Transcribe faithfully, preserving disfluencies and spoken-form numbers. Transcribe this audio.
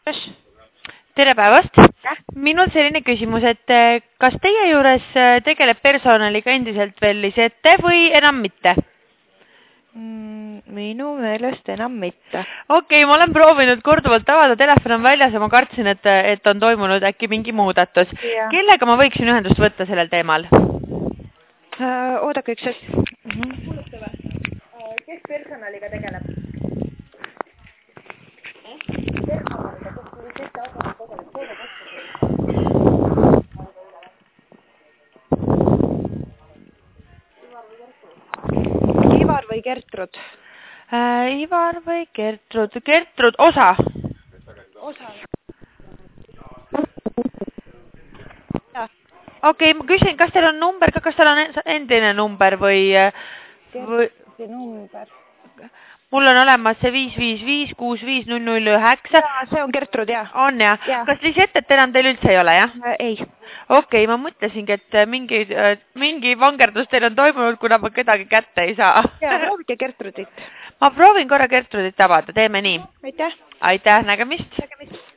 Tere päevast! Minul selline küsimus, et kas teie juures tegeleb personaliga endiselt veel Lisette või enam mitte? Minu meelest enam mitte. Okei, ma olen proovinud korduvalt avada, telefon on väljas ja ma kartsin, et, et on toimunud äkki mingi muudatus. Ja. Kellega ma võiksin ühendust võtta sellel teemal? Uh, oodake üks hetk. Uh -huh. Kes personaliga tegeleb? Ivar või Gertrud? Äh, Ivar või Gertrud? Gertrud, osa. Osa. Okei, okay, ma küsin, kas teil on number, kas teil on endine number või... või... see number. Mul on olemas see viis viis viis kuus viis null null üheksa. Jaa, see on Gertrud, jah. On, jah? Ja. Kas Lisettet enam teil üldse ei ole, jah? Äh, ei. Okei, okay, ma mõtlesingi, et mingi, mingi vangerdus teil on toimunud, kuna ma kedagi kätte ei saa. Jaa, proovige Gertrudit. Ma proovin korra Gertrudit avada, teeme nii. Aitäh. Aitäh, nägemist. Nägemist.